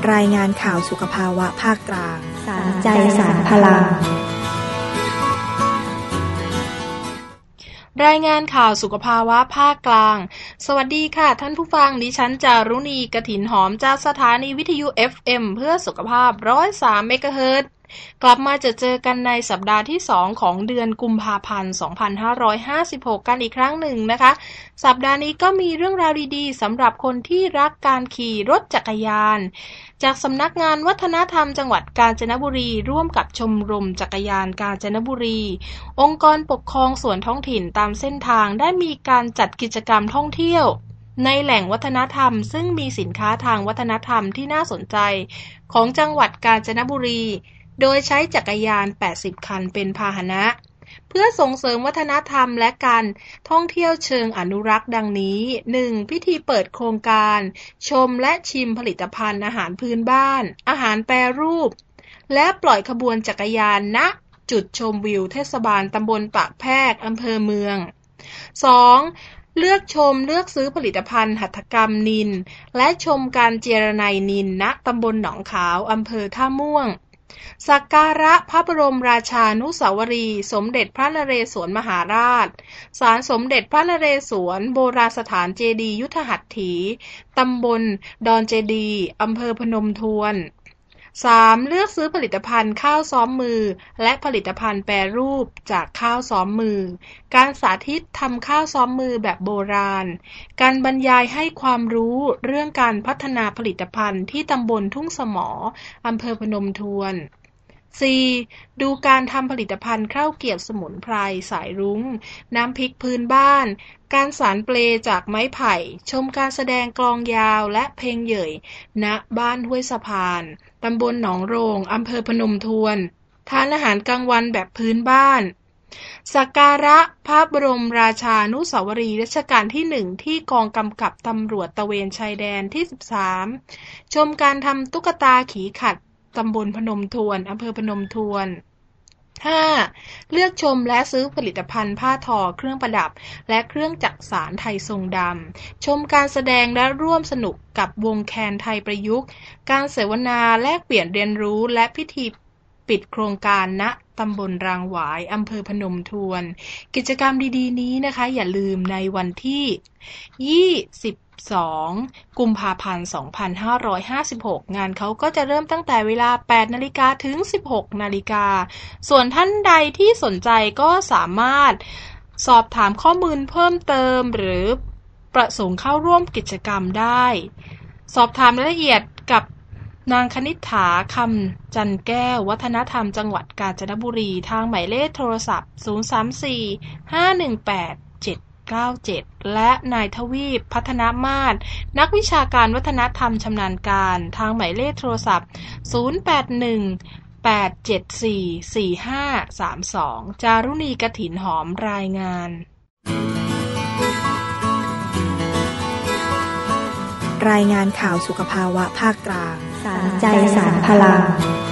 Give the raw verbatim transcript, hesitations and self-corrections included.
รายงานข่าวสุขภาวะภาคกลางสารใจสารพลังรายงานข่าวสุขภาวะภาคกลางสวัสดีค่ะท่านผู้ฟังดิฉันจารุณีกฐินหอมจากสถานีวิทยุ เอฟ เอ็ม เพื่อสุขภาพ หนึ่งร้อยสาม เมกะเฮิรตซ์กลับมาจะเจอกันในสัปดาห์ที่สองของเดือนกุมภาพันธ์ สองพันห้าร้อยห้าสิบหก กันอีกครั้งหนึ่งนะคะสัปดาห์นี้ก็มีเรื่องราวดีๆสำหรับคนที่รักการขี่รถจักรยานจากสำนักงานวัฒนธรรมจังหวัดกาญจนบุรีร่วมกับชมรมจักรยานกาญจนบุรีองค์กรปกครองส่วนท้องถิ่นตามเส้นทางได้มีการจัดกิจกรรมท่องเที่ยวในแหล่งวัฒนธรรมซึ่งมีสินค้าทางวัฒนธรรมที่น่าสนใจของจังหวัดกาญจนบุรีโดยใช้จักรยานแปดสิบคันเป็นพาหนะเพื่อส่งเสริมวัฒนธรรมและการท่องเที่ยวเชิงอนุรักษ์ดังนี้ หนึ่ง พิธีเปิดโครงการชมและชิมผลิตภัณฑ์อาหารพื้นบ้านอาหารแปรรูปและปล่อยขบวนจักรยานณจุดชมวิวเทศบาลตำบลปากแพรกอำเภอเมือง สอง เลือกชมเลือกซื้อผลิตภัณฑ์หัตถกรรมนิลและชมการเจรไนนิลณตำบลหนองขาวอำเภอท่าม่วงสักการะพระบรมราชานุสาวรีย์สมเด็จพระนเรศวรมหาราชศาลสมเด็จพระนเรศวรโบราณสถานเจดีย์ยุทธหัตถีตำบลดอนเจดีย์อำเภอพนมทวน สาม เลือกซื้อผลิตภัณฑ์ข้าวซ้อมมือและผลิตภัณฑ์แปรรูปจากข้าวซ้อมมือการสาธิตทำข้าวซ้อมมือแบบโบราณการบรรยายให้ความรู้เรื่องการพัฒนาผลิตภัณฑ์ที่ตำบลทุ่งสมออำเภอพนมทวน สี่ ดูการทำผลิตภัณฑ์ข้าวเกรี๊ยวสมุนไพรสายรุ้งน้ำพริกพื้นบ้านการสานเปลจากไม้ไผ่ชมการแสดงกลองยาวและเพลงเหย่ยณบ้านห้วยสะพานตำบลหนองโรงอำเภอพนมทวนทานอาหารกลางวันแบบพื้นบ้านสักการะพระบรมราชานุสาวรีย์รัชกาลที่หนึ่งที่กองกำกับตำรวจตระเวนชายแดนที่สิบสามชมการทำตุ๊กตาขีขัดตำบลพนมทวนอำเภอพนมทวน ห้า เลือกชมและซื้อผลิตภัณฑ์ผ้าทอเครื่องประดับและเครื่องจักสานไทยทรงดำชมการแสดงและร่วมสนุกกับวงแคนไทยประยุกต์การเสวนาแลกเปลี่ยนเรียนรู้และพิธีปิดโครงการณตำบลรางหวายอำเภอพนมทวนกิจกรรมดีๆนี้นะคะอย่าลืมในวันที่ยี่สิบสองกุมภาพันธ์สองพันห้าร้อยห้าสิบหกงานเขาก็จะเริ่มตั้งแต่เวลา แปดนาฬิกา ถึง สิบหกนาฬิกาส่วนท่านใดที่สนใจก็สามารถสอบถามข้อมูลเพิ่มเติมหรือประสงค์เข้าร่วมกิจกรรมได้สอบถามรายละเอียดกับนางคณิษฐาคำจันแก้ววัฒนธรรมจังหวัดกาญจนบุรีทางหมายเลขโทรศัพท์ศูนย์ สาม สี่ ห้า หนึ่ง แปด เจ็ด เก้า เจ็ดและนายทวีปพัฒนามาศนักวิชาการวัฒนธรรมชำนาญการทางหมายเลขโทรศัพท์ศูนย์ แปด หนึ่ง แปด เจ็ด สี่ สี่ ห้า สาม สองจารุณีกฐินหอมรายงานรายงานข่าวสุขภาวะภาคกลางสารใจสารพลัง